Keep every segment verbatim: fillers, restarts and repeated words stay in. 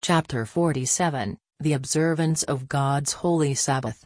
Chapter forty-seven, The Observance of God's Holy Sabbath.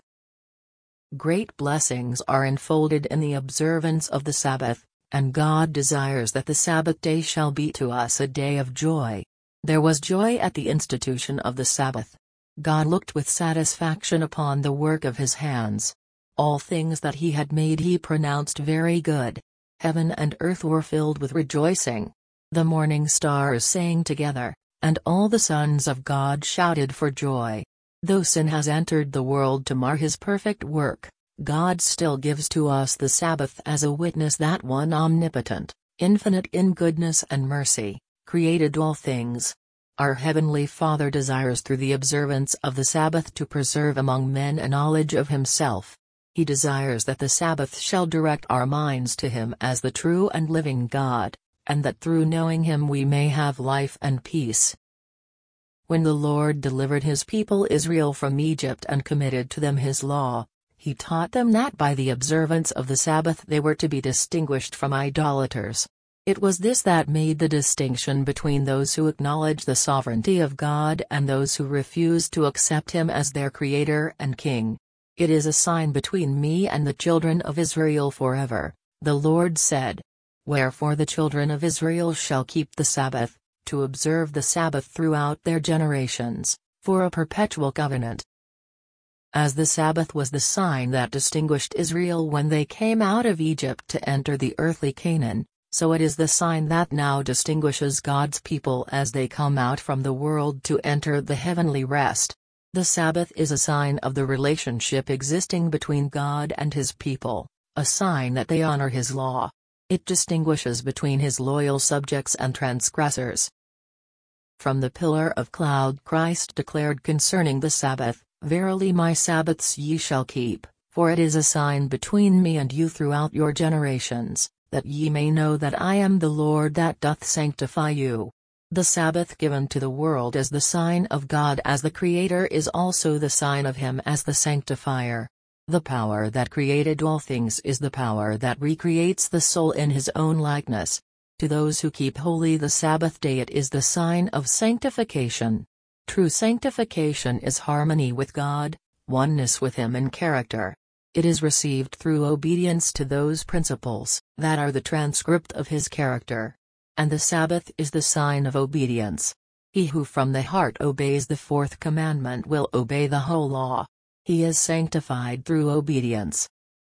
Great blessings are enfolded in the observance of the Sabbath, and God desires that the Sabbath day shall be to us a day of joy. There was joy at the institution of the Sabbath. God looked with satisfaction upon the work of his hands. All things that he had made he pronounced very good. Heaven and earth were filled with rejoicing. The morning stars sang together, and all the sons of God shouted for joy. Though sin has entered the world to mar his perfect work, God still gives to us the Sabbath as a witness that one omnipotent, infinite in goodness and mercy, created all things. Our Heavenly Father desires through the observance of the Sabbath to preserve among men a knowledge of himself. He desires that the Sabbath shall direct our minds to him as the true and living God, and that through knowing him we may have life and peace. When the Lord delivered his people Israel from Egypt and committed to them his law, he taught them that by the observance of the Sabbath they were to be distinguished from idolaters. It was this that made the distinction between those who acknowledge the sovereignty of God and those who refuse to accept him as their Creator and King. It is a sign between me and the children of Israel forever, the Lord said. Wherefore the children of Israel shall keep the Sabbath, to observe the Sabbath throughout their generations, for a perpetual covenant. As the Sabbath was the sign that distinguished Israel when they came out of Egypt to enter the earthly Canaan, so it is the sign that now distinguishes God's people as they come out from the world to enter the heavenly rest. The Sabbath is a sign of the relationship existing between God and his people, a sign that they honor his law. It distinguishes between his loyal subjects and transgressors. From the pillar of cloud Christ declared concerning the Sabbath, "Verily my Sabbaths ye shall keep, for it is a sign between me and you throughout your generations, that ye may know that I am the Lord that doth sanctify you." The Sabbath given to the world as the sign of God as the Creator is also the sign of him as the Sanctifier. The power that created all things is the power that recreates the soul in his own likeness. To those who keep holy the Sabbath day it is the sign of sanctification. True sanctification is harmony with God, oneness with him in character. It is received through obedience to those principles that are the transcript of his character. And the Sabbath is the sign of obedience. He who from the heart obeys the fourth commandment will obey the whole law. He is sanctified through obedience.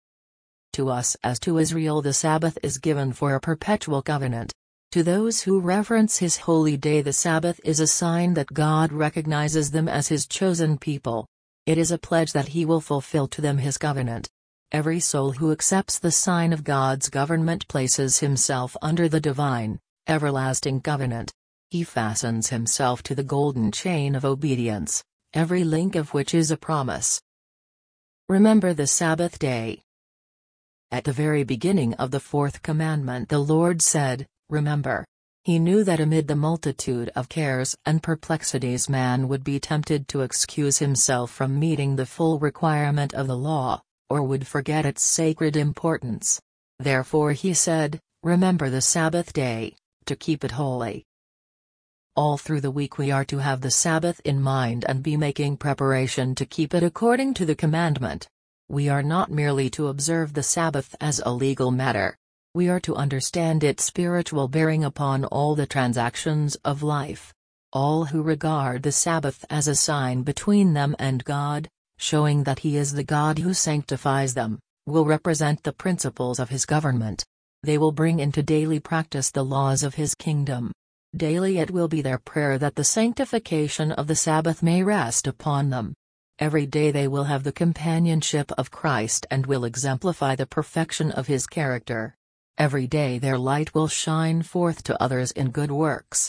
To us as to Israel the Sabbath is given for a perpetual covenant. To those who reverence his holy day the Sabbath is a sign that God recognizes them as his chosen people. It is a pledge that he will fulfill to them his covenant. Every soul who accepts the sign of God's government places himself under the divine, everlasting covenant. He fastens himself to the golden chain of obedience, every link of which is a promise. Remember the Sabbath day. At the very beginning of the fourth commandment the Lord said, "Remember." He knew that amid the multitude of cares and perplexities man would be tempted to excuse himself from meeting the full requirement of the law, or would forget its sacred importance. Therefore he said, "Remember the Sabbath day, to keep it holy." All through the week we are to have the Sabbath in mind and be making preparation to keep it according to the commandment. We are not merely to observe the Sabbath as a legal matter. We are to understand its spiritual bearing upon all the transactions of life. All who regard the Sabbath as a sign between them and God, showing that he is the God who sanctifies them, will represent the principles of his government. They will bring into daily practice the laws of his kingdom. Daily it will be their prayer that the sanctification of the Sabbath may rest upon them. Every day they will have the companionship of Christ and will exemplify the perfection of his character. Every day their light will shine forth to others in good works.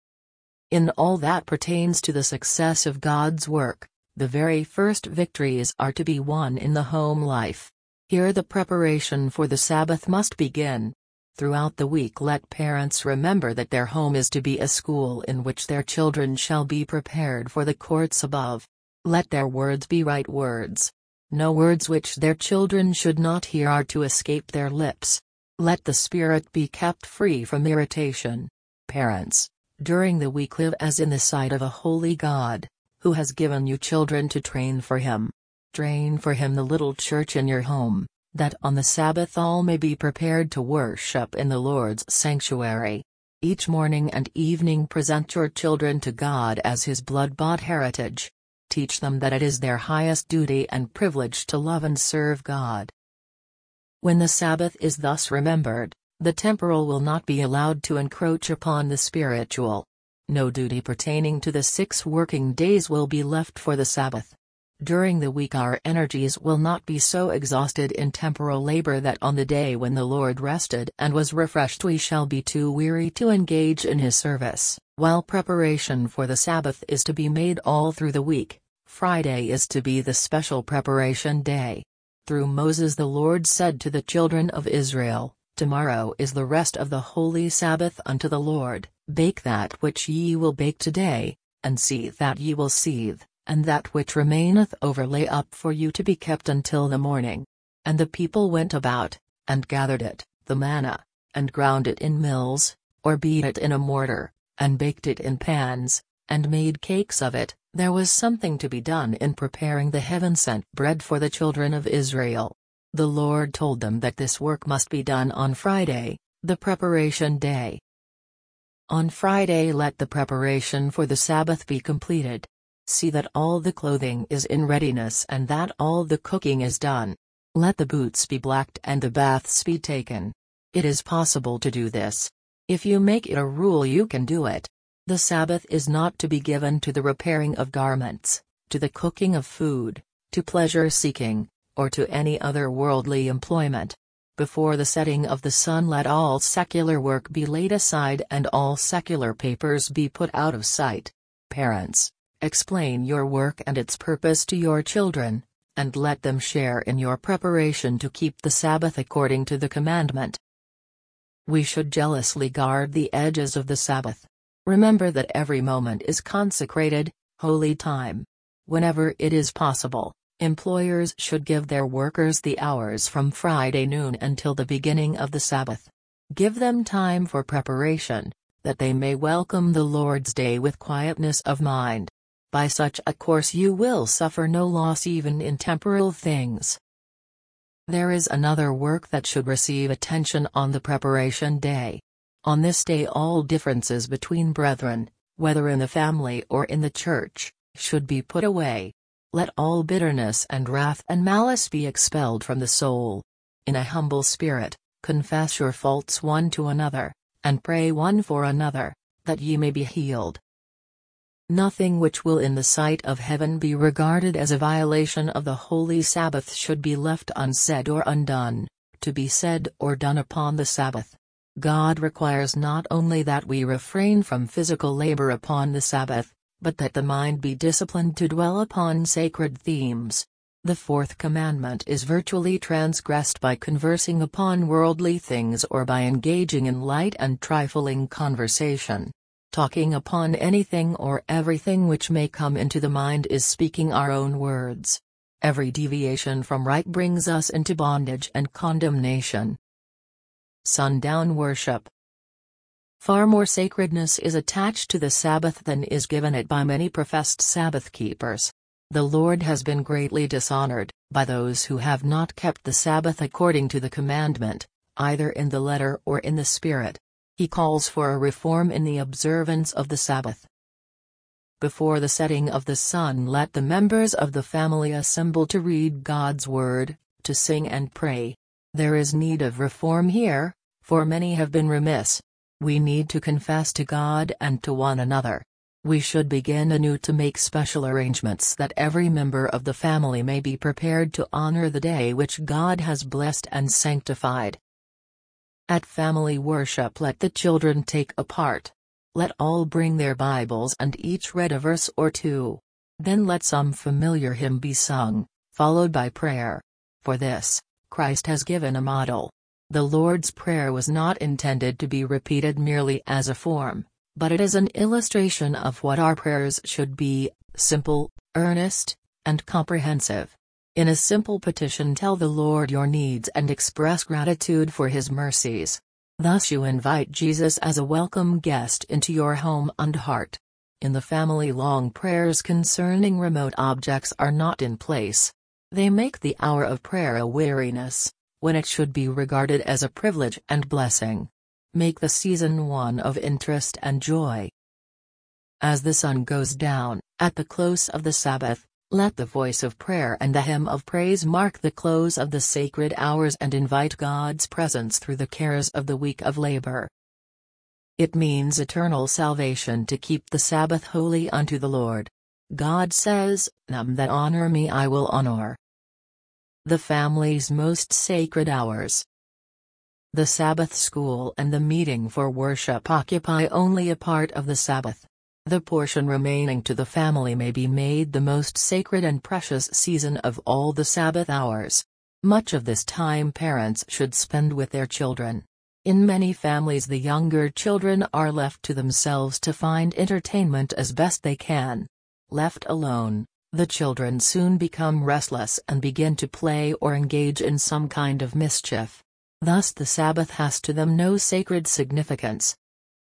In all that pertains to the success of God's work, the very first victories are to be won in the home life. Here the preparation for the Sabbath must begin. Throughout the week let parents remember that their home is to be a school in which their children shall be prepared for the courts above. Let their words be right words. No words which their children should not hear are to escape their lips. Let the spirit be kept free from irritation. Parents, During the week live as in the sight of a holy God, who has given you children to train for him. Train for him the little church in your home, that on the Sabbath all may be prepared to worship in the Lord's sanctuary. Each morning and evening present your children to God as his blood-bought heritage. Teach them that it is their highest duty and privilege to love and serve God. When the Sabbath is thus remembered, the temporal will not be allowed to encroach upon the spiritual. No duty pertaining to the six working days will be left for the Sabbath. During the week our energies will not be so exhausted in temporal labor that on the day when the Lord rested and was refreshed we shall be too weary to engage in his service. While preparation for the Sabbath is to be made all through the week, Friday is to be the special preparation day. Through Moses the Lord said to the children of Israel, "Tomorrow is the rest of the holy Sabbath unto the Lord. Bake that which ye will bake today, and seethe that ye will seethe, and that which remaineth over lay up for you to be kept until the morning." And the people went about, and gathered it, the manna, and ground it in mills, or beat it in a mortar, and baked it in pans, and made cakes of it. There was something to be done in preparing the heaven-sent bread for the children of Israel. The Lord told them that this work must be done on Friday, the preparation day. On Friday let the preparation for the Sabbath be completed. See that all the clothing is in readiness and that all the cooking is done. Let the boots be blacked and the baths be taken. It is possible to do this. If you make it a rule you can do it. The Sabbath is not to be given to the repairing of garments, to the cooking of food, to pleasure-seeking, or to any other worldly employment. Before the setting of the sun let all secular work be laid aside and all secular papers be put out of sight. Parents, explain your work and its purpose to your children, and let them share in your preparation to keep the Sabbath according to the commandment. We should jealously guard the edges of the Sabbath. Remember that every moment is consecrated, holy time. Whenever it is possible, employers should give their workers the hours from Friday noon until the beginning of the Sabbath. Give them time for preparation, that they may welcome the Lord's day with quietness of mind. By such a course you will suffer no loss even in temporal things. There is another work that should receive attention on the preparation day. On this day all differences between brethren, whether in the family or in the church, should be put away. Let all bitterness and wrath and malice be expelled from the soul. In a humble spirit, confess your faults one to another, and pray one for another, that ye may be healed. Nothing which will in the sight of heaven be regarded as a violation of the holy Sabbath should be left unsaid or undone, to be said or done upon the Sabbath. God requires not only that we refrain from physical labor upon the Sabbath, but that the mind be disciplined to dwell upon sacred themes. The fourth commandment is virtually transgressed by conversing upon worldly things or by engaging in light and trifling conversation. Talking upon anything or everything which may come into the mind is speaking our own words. Every deviation from right brings us into bondage and condemnation. Sundown worship. Far more sacredness is attached to the Sabbath than is given it by many professed Sabbath keepers. The Lord has been greatly dishonored by those who have not kept the Sabbath according to the commandment, either in the letter or in the spirit. He calls for a reform in the observance of the Sabbath. Before the setting of the sun let the members of the family assemble to read God's word, to sing and pray. There is need of reform here, for many have been remiss. We need to confess to God and to one another. We should begin anew to make special arrangements that every member of the family may be prepared to honor the day which God has blessed and sanctified. At family worship let the children take a part. Let all bring their Bibles and each read a verse or two. Then let some familiar hymn be sung, followed by prayer. For this, Christ has given a model. The Lord's Prayer was not intended to be repeated merely as a form, but it is an illustration of what our prayers should be, simple, earnest, and comprehensive. In a simple petition tell the Lord your needs and express gratitude for His mercies. Thus you invite Jesus as a welcome guest into your home and heart. In the family, long prayers concerning remote objects are not in place. They make the hour of prayer a weariness, when it should be regarded as a privilege and blessing. Make the season one of interest and joy. As the sun goes down, at the close of the Sabbath, let the voice of prayer and the hymn of praise mark the close of the sacred hours and invite God's presence through the cares of the week of labor. It means eternal salvation to keep the Sabbath holy unto the Lord. God says, "Them that honor me I will honor." The family's most sacred hours. The Sabbath school and the meeting for worship occupy only a part of the Sabbath. The portion remaining to the family may be made the most sacred and precious season of all the Sabbath hours. Much of this time parents should spend with their children. In many families the younger children are left to themselves to find entertainment as best they can. Left alone, the children soon become restless and begin to play or engage in some kind of mischief. Thus the Sabbath has to them no sacred significance.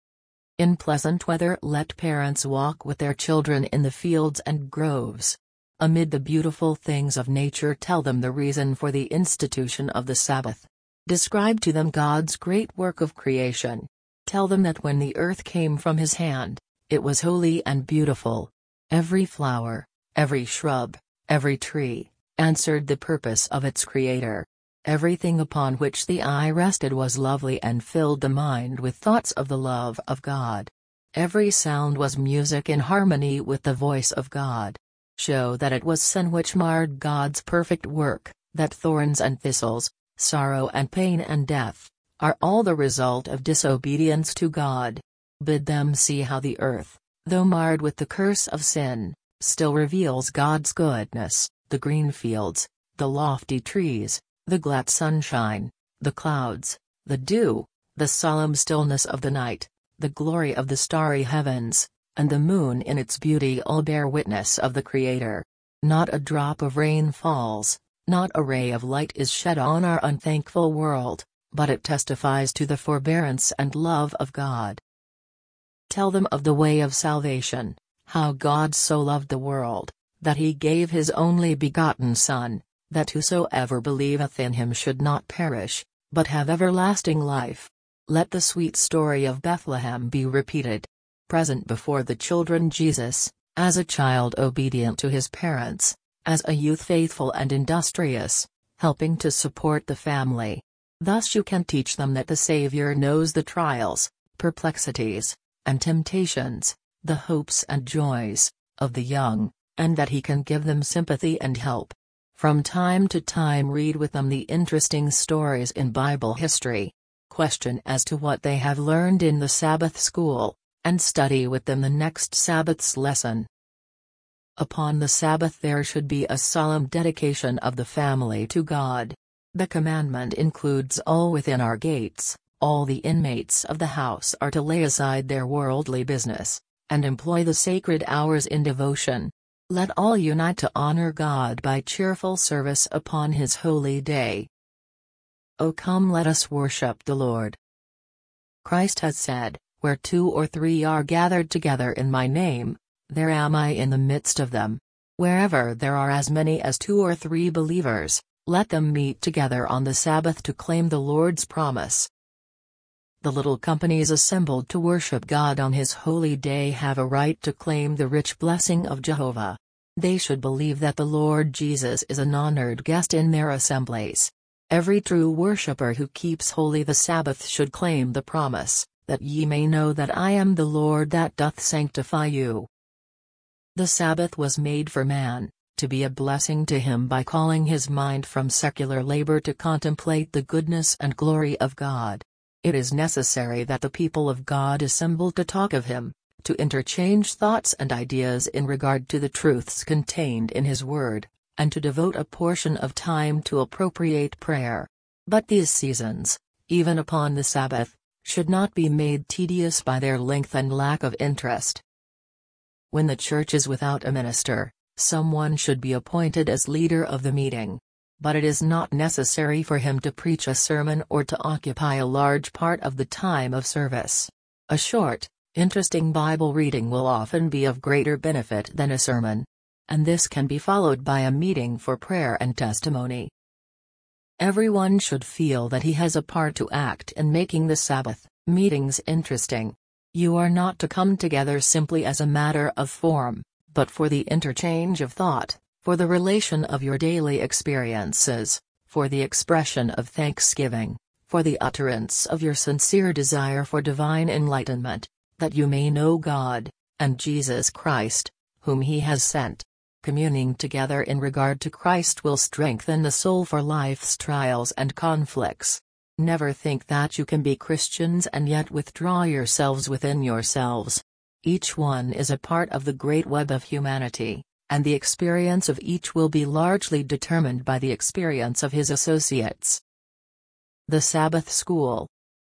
In pleasant weather let parents walk with their children in the fields and groves. Amid the beautiful things of nature tell them the reason for the institution of the Sabbath. Describe to them God's great work of creation. Tell them that when the earth came from His hand, it was holy and beautiful. Every flower, every shrub, every tree, answered the purpose of its Creator. Everything upon which the eye rested was lovely and filled the mind with thoughts of the love of God. Every sound was music in harmony with the voice of God. Show that it was sin which marred God's perfect work, that thorns and thistles, sorrow and pain and death, are all the result of disobedience to God. Bid them see how the earth, though marred with the curse of sin, still reveals God's goodness, the green fields, the lofty trees, the glad sunshine, the clouds, the dew, the solemn stillness of the night, the glory of the starry heavens, and the moon in its beauty all bear witness of the Creator. Not a drop of rain falls, not a ray of light is shed on our unthankful world, but it testifies to the forbearance and love of God. Tell them of the way of salvation, how God so loved the world, that He gave His only begotten Son, that whosoever believeth in Him should not perish, but have everlasting life. Let the sweet story of Bethlehem be repeated. Present before the children Jesus, as a child obedient to his parents, as a youth faithful and industrious, helping to support the family. Thus you can teach them that the Savior knows the trials, perplexities, and temptations, the hopes and joys, of the young, and that He can give them sympathy and help. From time to time read with them the interesting stories in Bible history. Question as to what they have learned in the Sabbath school, and study with them the next Sabbath's lesson. Upon the Sabbath there should be a solemn dedication of the family to God. The commandment includes all within our gates. All the inmates of the house are to lay aside their worldly business, and employ the sacred hours in devotion. Let all unite to honor God by cheerful service upon His holy day. O come, let us worship the Lord. Christ has said, "Where two or three are gathered together in my name, there am I in the midst of them." Wherever there are as many as two or three believers, let them meet together on the Sabbath to claim the Lord's promise. The little companies assembled to worship God on His holy day have a right to claim the rich blessing of Jehovah. They should believe that the Lord Jesus is an honored guest in their assemblies. Every true worshipper who keeps holy the Sabbath should claim the promise, "That ye may know that I am the Lord that doth sanctify you." The Sabbath was made for man, to be a blessing to him by calling his mind from secular labor to contemplate the goodness and glory of God. It is necessary that the people of God assemble to talk of Him, to interchange thoughts and ideas in regard to the truths contained in His Word, and to devote a portion of time to appropriate prayer. But these seasons, even upon the Sabbath, should not be made tedious by their length and lack of interest. When the church is without a minister, someone should be appointed as leader of the meeting. but it is not necessary for him to preach a sermon or to occupy a large part of the time of service. A short, interesting Bible reading will often be of greater benefit than a sermon. And this can be followed by a meeting for prayer and testimony. Everyone should feel that he has a part to act in making the Sabbath meetings interesting. You are not to come together simply as a matter of form, but for the interchange of thought, for the relation of your daily experiences, for the expression of thanksgiving, for the utterance of your sincere desire for divine enlightenment, that you may know God, and Jesus Christ, whom He has sent. Communing together in regard to Christ will strengthen the soul for life's trials and conflicts. Never think that you can be Christians and yet withdraw yourselves within yourselves. Each one is a part of the great web of humanity, and the experience of each will be largely determined by the experience of his associates. The Sabbath School.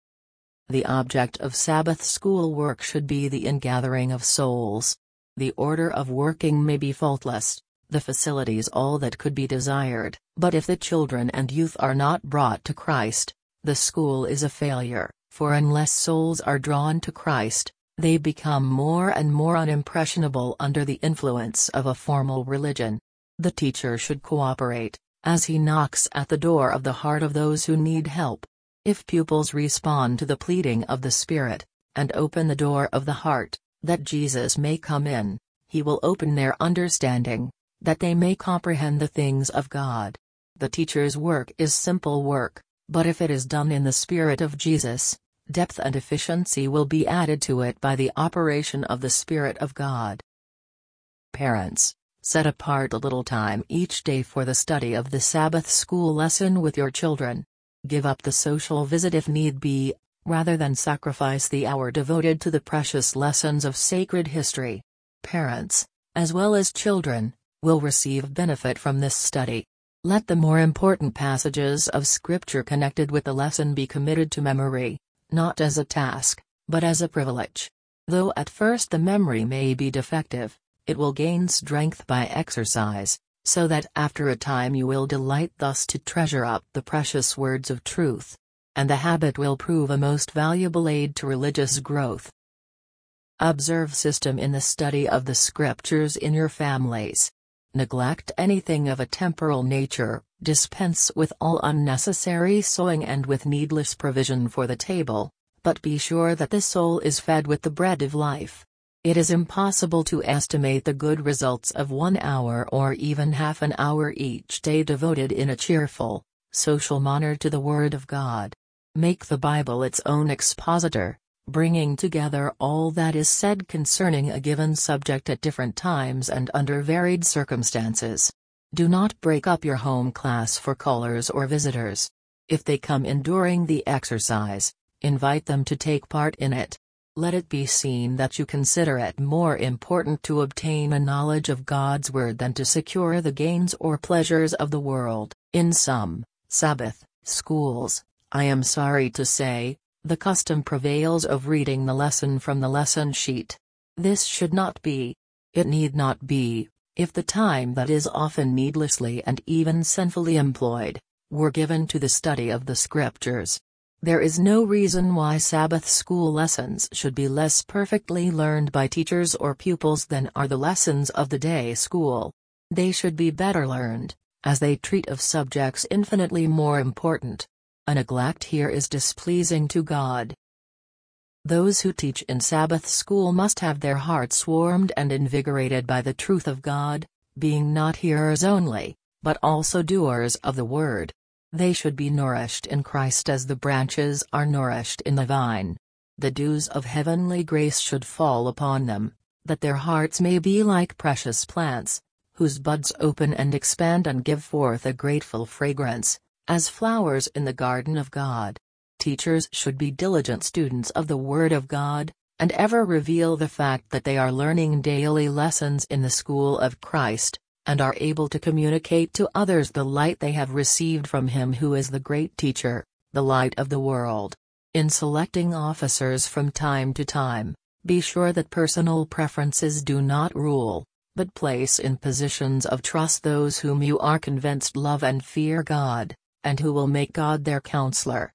The object of Sabbath school work should be the ingathering of souls. The order of working may be faultless, the facilities all that could be desired, but if the children and youth are not brought to Christ, the school is a failure, for unless souls are drawn to Christ, they become more and more unimpressionable under the influence of a formal religion. The teacher should cooperate, as he knocks at the door of the heart of those who need help. If pupils respond to the pleading of the Spirit, and open the door of the heart, that Jesus may come in, He will open their understanding, that they may comprehend the things of God. The teacher's work is simple work, but if it is done in the Spirit of Jesus, depth and efficiency will be added to it by the operation of the Spirit of God. Parents, set apart a little time each day for the study of the Sabbath school lesson with your children. Give up the social visit if need be, rather than sacrifice the hour devoted to the precious lessons of sacred history. Parents, as well as children, will receive benefit from this study. Let the more important passages of Scripture connected with the lesson be committed to memory, not as a task, but as a privilege. Though at first the memory may be defective, it will gain strength by exercise, so that after a time you will delight thus to treasure up the precious words of truth. And the habit will prove a most valuable aid to religious growth. Observe system in the study of the Scriptures in your families. Neglect anything of a temporal nature, dispense with all unnecessary sewing and with needless provision for the table, but be sure that the soul is fed with the bread of life. It is impossible to estimate the good results of one hour or even half an hour each day devoted in a cheerful, social manner to the Word of God. Make the Bible its own expositor, bringing together all that is said concerning a given subject at different times and under varied circumstances. Do not break up your home class for callers or visitors. If they come in during the exercise, invite them to take part in it. Let it be seen that you consider it more important to obtain a knowledge of God's Word than to secure the gains or pleasures of the world. In some Sabbath schools, I am sorry to say, the custom prevails of reading the lesson from the lesson sheet. This should not be. It need not be, if the time that is often needlessly and even sinfully employed, were given to the study of the Scriptures. There is no reason why Sabbath school lessons should be less perfectly learned by teachers or pupils than are the lessons of the day school. They should be better learned, as they treat of subjects infinitely more important. A neglect here is displeasing to God. Those who teach in Sabbath school must have their hearts warmed and invigorated by the truth of God, being not hearers only, but also doers of the word. They should be nourished in Christ as the branches are nourished in the vine. The dews of heavenly grace should fall upon them, that their hearts may be like precious plants, whose buds open and expand and give forth a grateful fragrance, as flowers in the garden of God. Teachers should be diligent students of the Word of God, and ever reveal the fact that they are learning daily lessons in the school of Christ, and are able to communicate to others the light they have received from Him who is the great teacher, the light of the world. In selecting officers from time to time, be sure that personal preferences do not rule, but place in positions of trust those whom you are convinced love and fear God, and who will make God their counselor.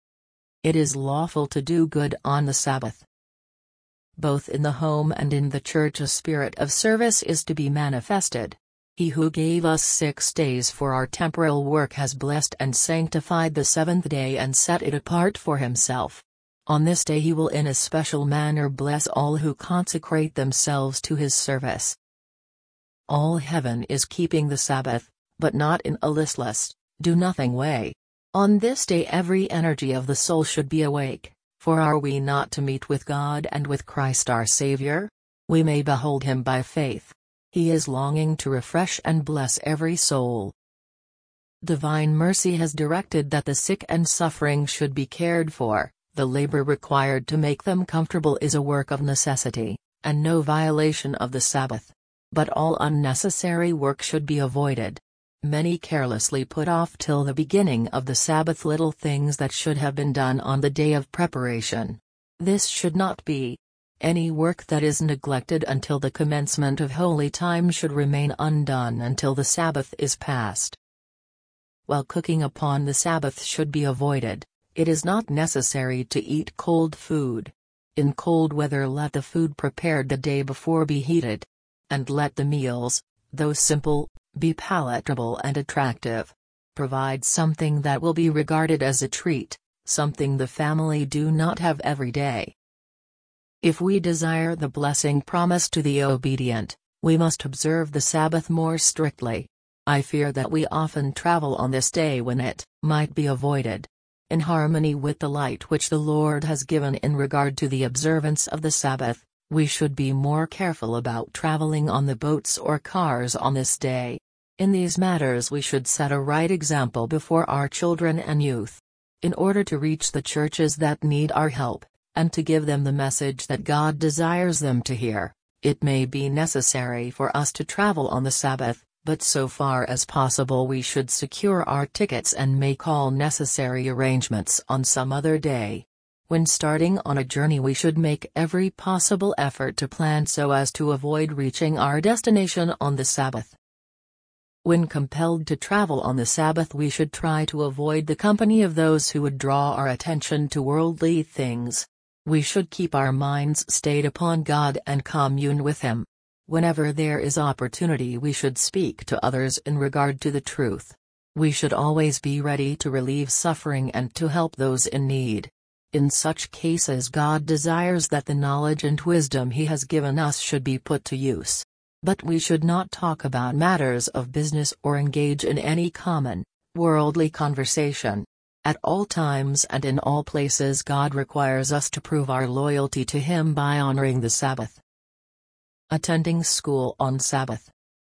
It is lawful to do good on the Sabbath. Both in the home and in the church a spirit of service is to be manifested. He who gave us six days for our temporal work has blessed and sanctified the seventh day and set it apart for himself. On this day he will in a special manner bless all who consecrate themselves to his service. All heaven is keeping the Sabbath, but not in a listless, do-nothing way. On this day every energy of the soul should be awake, for are we not to meet with God and with Christ our Savior? We may behold him by faith. He is longing to refresh and bless every soul. Divine mercy has directed that the sick and suffering should be cared for. The labor required to make them comfortable is a work of necessity, and no violation of the Sabbath. But all unnecessary work should be avoided. Many carelessly put off till the beginning of the Sabbath little things that should have been done on the day of preparation. This should not be. Any work that is neglected until the commencement of holy time should remain undone until the Sabbath is past. While cooking upon the Sabbath should be avoided. It is not necessary to eat cold food. In cold weather let the food prepared the day before be heated. And let the meals, though simple, be palatable and attractive. Provide something that will be regarded as a treat, something the family do not have every day. If we desire the blessing promised to the obedient, we must observe the Sabbath more strictly. I fear that we often travel on this day when it might be avoided. In harmony with the light which the Lord has given in regard to the observance of the Sabbath, we should be more careful about traveling on the boats or cars on this day. In these matters we should set a right example before our children and youth. In order to reach the churches that need our help, and to give them the message that God desires them to hear, it may be necessary for us to travel on the Sabbath. But so far as possible we should secure our tickets and make all necessary arrangements on some other day. When starting on a journey we should make every possible effort to plan so as to avoid reaching our destination on the Sabbath. When compelled to travel on the Sabbath we should try to avoid the company of those who would draw our attention to worldly things. We should keep our minds stayed upon God and commune with Him. Whenever there is opportunity we should speak to others in regard to the truth. We should always be ready to relieve suffering and to help those in need. In such cases God desires that the knowledge and wisdom He has given us should be put to use. But we should not talk about matters of business or engage in any common, worldly conversation. At all times and in all places God requires us to prove our loyalty to Him by honoring the Sabbath. Attending school on Sabbath.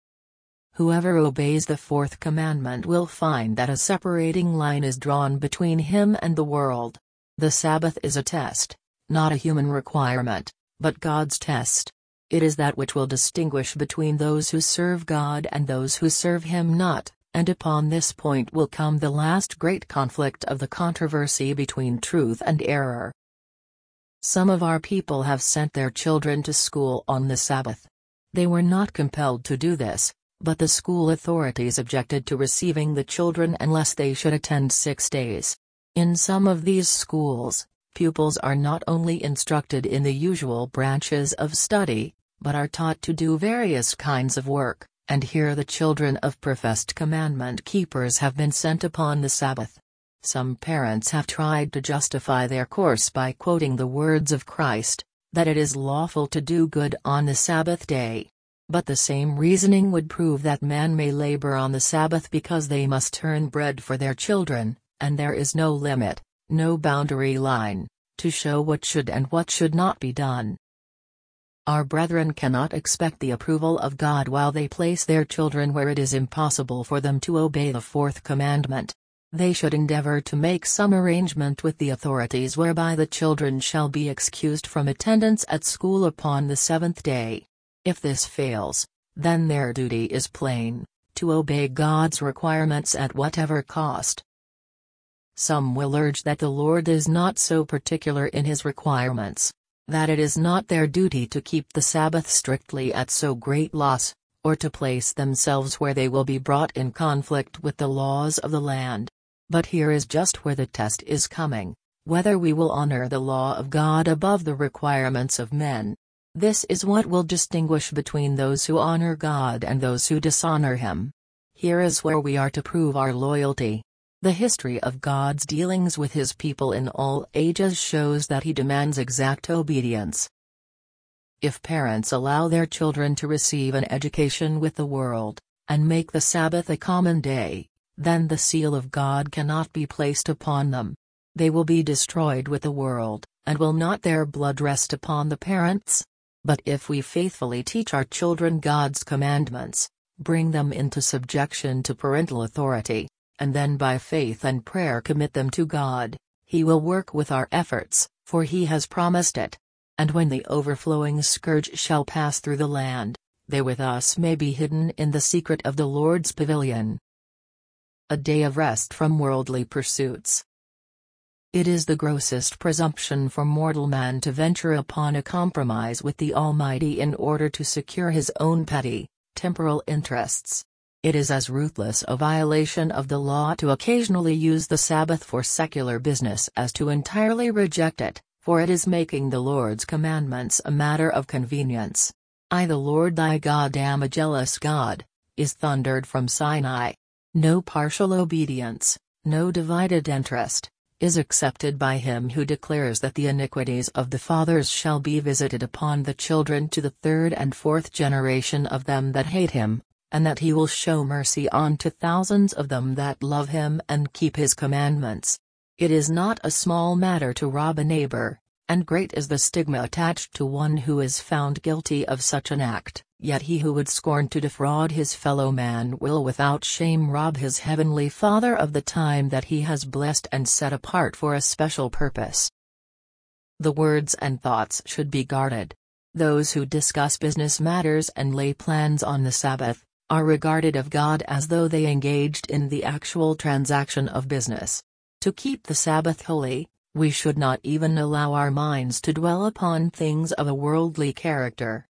Whoever obeys the fourth commandment will find that a separating line is drawn between him and the world. The Sabbath is a test, not a human requirement, but God's test. It is that which will distinguish between those who serve God and those who serve Him not, and upon this point will come the last great conflict of the controversy between truth and error. Some of our people have sent their children to school on the Sabbath. They were not compelled to do this, but the school authorities objected to receiving the children unless they should attend six days. In some of these schools, pupils are not only instructed in the usual branches of study, but are taught to do various kinds of work, and here the children of professed commandment keepers have been sent upon the Sabbath. Some parents have tried to justify their course by quoting the words of Christ, that it is lawful to do good on the Sabbath day. But the same reasoning would prove that men may labor on the Sabbath because they must earn bread for their children, and there is no limit, no boundary line, to show what should and what should not be done. Our brethren cannot expect the approval of God while they place their children where it is impossible for them to obey the fourth commandment. They should endeavor to make some arrangement with the authorities whereby the children shall be excused from attendance at school upon the seventh day. If this fails, then their duty is plain, to obey God's requirements at whatever cost. Some will urge that the Lord is not so particular in His requirements, that it is not their duty to keep the Sabbath strictly at so great loss, or to place themselves where they will be brought in conflict with the laws of the land. But here is just where the test is coming: whether we will honor the law of God above the requirements of men. This is what will distinguish between those who honor God and those who dishonor Him. Here is where we are to prove our loyalty. The history of God's dealings with His people in all ages shows that He demands exact obedience. If parents allow their children to receive an education with the world, and make the Sabbath a common day, then the seal of God cannot be placed upon them. They will be destroyed with the world, and will not their blood rest upon the parents? But if we faithfully teach our children God's commandments, bring them into subjection to parental authority, and then by faith and prayer commit them to God, He will work with our efforts, for He has promised it. And when the overflowing scourge shall pass through the land, they with us may be hidden in the secret of the Lord's pavilion. A day of rest from worldly pursuits. It is the grossest presumption for mortal man to venture upon a compromise with the Almighty in order to secure his own petty, temporal interests. It is as ruthless a violation of the law to occasionally use the Sabbath for secular business as to entirely reject it, for it is making the Lord's commandments a matter of convenience. I, the Lord thy God, am a jealous God, is thundered from Sinai. No partial obedience, no divided interest, is accepted by Him who declares that the iniquities of the fathers shall be visited upon the children to the third and fourth generation of them that hate Him, and that He will show mercy on to thousands of them that love Him and keep His commandments. It is not a small matter to rob a neighbor, and great is the stigma attached to one who is found guilty of such an act, yet he who would scorn to defraud his fellow man will without shame rob his heavenly Father of the time that He has blessed and set apart for a special purpose. The words and thoughts should be guarded. Those who discuss business matters and lay plans on the Sabbath, are regarded of God as though they engaged in the actual transaction of business. To keep the Sabbath holy, we should not even allow our minds to dwell upon things of a worldly character.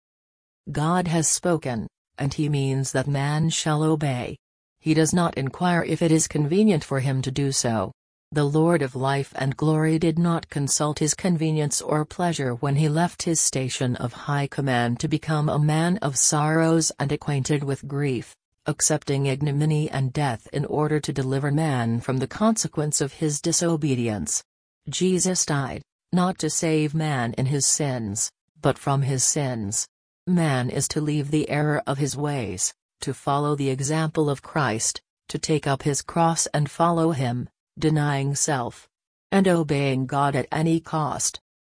God has spoken, and He means that man shall obey. He does not inquire if it is convenient for him to do so. The Lord of life and glory did not consult His convenience or pleasure when He left His station of high command to become a man of sorrows and acquainted with grief, accepting ignominy and death in order to deliver man from the consequence of his disobedience. Jesus died, not to save man in his sins, but from his sins. Man is to leave the error of his ways, to follow the example of Christ, to take up his cross and follow Him, denying self, and obeying God at any cost.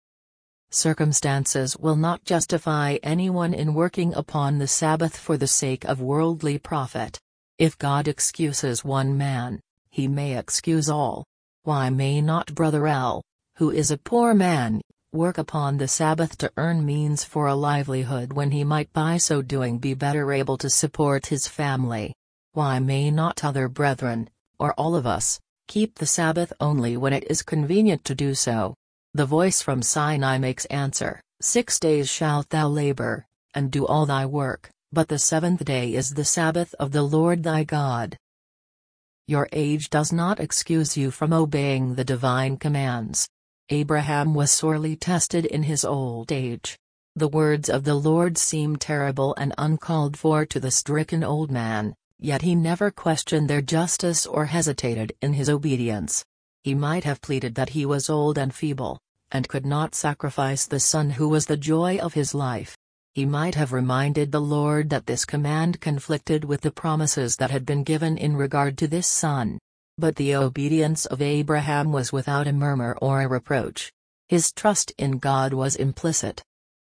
Circumstances will not justify anyone in working upon the Sabbath for the sake of worldly profit. If God excuses one man, He may excuse all. Why may not Brother L, who is a poor man, work upon the Sabbath to earn means for a livelihood when he might by so doing be better able to support his family? Why may not other brethren, or all of us, keep the Sabbath only when it is convenient to do so? The voice from Sinai makes answer, Six days shalt thou labor, and do all thy work, but the seventh day is the Sabbath of the Lord thy God. Your age does not excuse you from obeying the divine commands. Abraham was sorely tested in his old age. The words of the Lord seemed terrible and uncalled for to the stricken old man, yet he never questioned their justice or hesitated in his obedience. He might have pleaded that he was old and feeble, and could not sacrifice the son who was the joy of his life. He might have reminded the Lord that this command conflicted with the promises that had been given in regard to this son. But the obedience of Abraham was without a murmur or a reproach. His trust in God was implicit.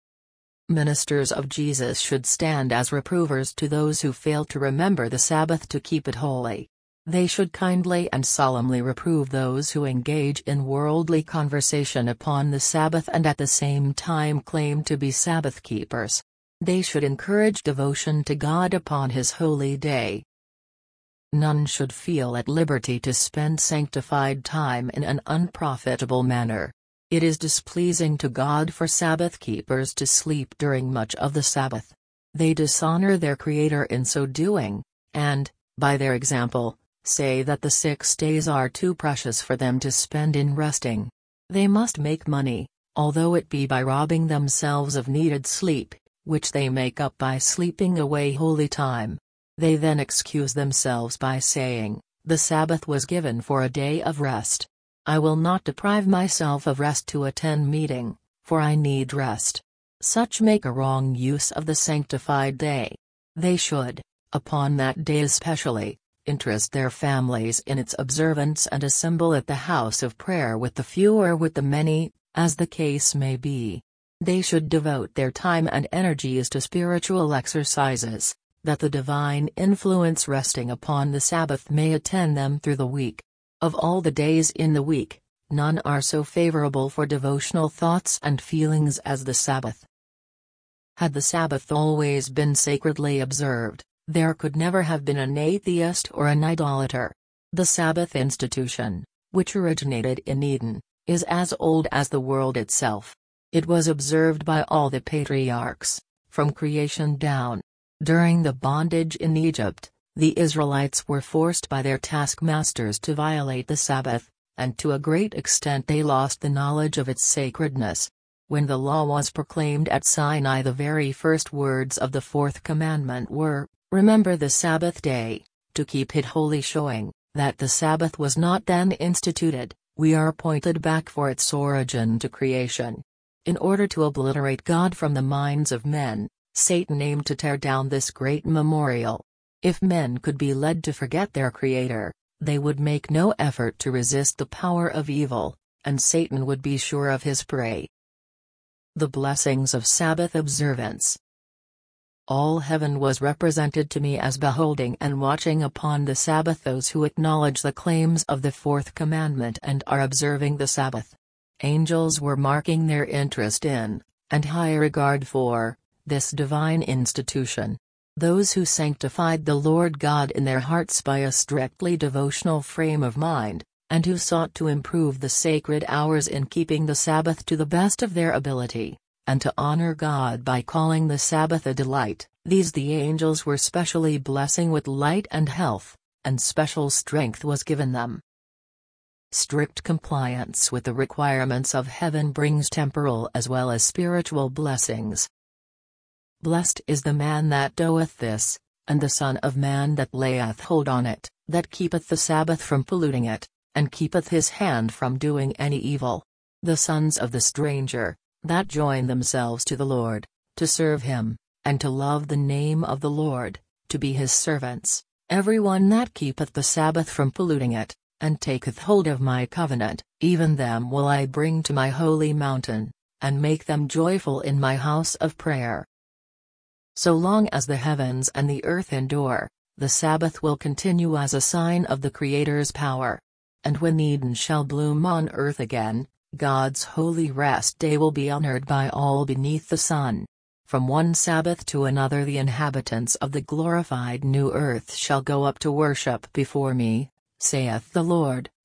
Ministers of Jesus should stand as reprovers to those who fail to remember the Sabbath to keep it holy. They should kindly and solemnly reprove those who engage in worldly conversation upon the Sabbath and at the same time claim to be Sabbath keepers. They should encourage devotion to God upon His holy day. None should feel at liberty to spend sanctified time in an unprofitable manner. It is displeasing to God for Sabbath keepers to sleep during much of the Sabbath. They dishonor their Creator in so doing, and, by their example, say that the six days are too precious for them to spend in resting. They must make money, although it be by robbing themselves of needed sleep, which they make up by sleeping away holy time. They then excuse themselves by saying, "The Sabbath was given for a day of rest. I will not deprive myself of rest to attend meeting, for I need rest." Such make a wrong use of the sanctified day. They should, upon that day especially, interest their families in its observance and assemble at the house of prayer with the few or with the many, as the case may be. They should devote their time and energies to spiritual exercises, that the divine influence resting upon the Sabbath may attend them through the week. Of all the days in the week, none are so favorable for devotional thoughts and feelings as the Sabbath. Had the Sabbath always been sacredly observed, there could never have been an atheist or an idolater. The Sabbath institution, which originated in Eden, is as old as the world itself. It was observed by all the patriarchs, from creation down. During the bondage in Egypt, the Israelites were forced by their taskmasters to violate the Sabbath, and to a great extent they lost the knowledge of its sacredness. When the law was proclaimed at Sinai, the very first words of the fourth commandment were, "Remember the Sabbath day, to keep it holy," showing that the Sabbath was not then instituted. We are pointed back for its origin to creation. In order to obliterate God from the minds of men, Satan aimed to tear down this great memorial. If men could be led to forget their Creator, they would make no effort to resist the power of evil, and Satan would be sure of his prey. The blessings of Sabbath observance. All heaven was represented to me as beholding and watching upon the Sabbath those who acknowledge the claims of the fourth commandment and are observing the Sabbath. Angels were marking their interest in, and high regard for, this divine institution. Those who sanctified the Lord God in their hearts by a strictly devotional frame of mind, and who sought to improve the sacred hours in keeping the Sabbath to the best of their ability, and to honor God by calling the Sabbath a delight, these the angels were specially blessing with light and health, and special strength was given them. Strict compliance with the requirements of heaven brings temporal as well as spiritual blessings. Blessed is the man that doeth this, and the Son of Man that layeth hold on it, that keepeth the Sabbath from polluting it, and keepeth his hand from doing any evil. The sons of the stranger, that join themselves to the Lord, to serve him, and to love the name of the Lord, to be his servants, every one that keepeth the Sabbath from polluting it, and taketh hold of my covenant, even them will I bring to my holy mountain, and make them joyful in my house of prayer. So long as the heavens and the earth endure, the Sabbath will continue as a sign of the Creator's power. And when Eden shall bloom on earth again, God's holy rest day will be honored by all beneath the sun. From one Sabbath to another the inhabitants of the glorified new earth shall go up to worship before me, saith the Lord.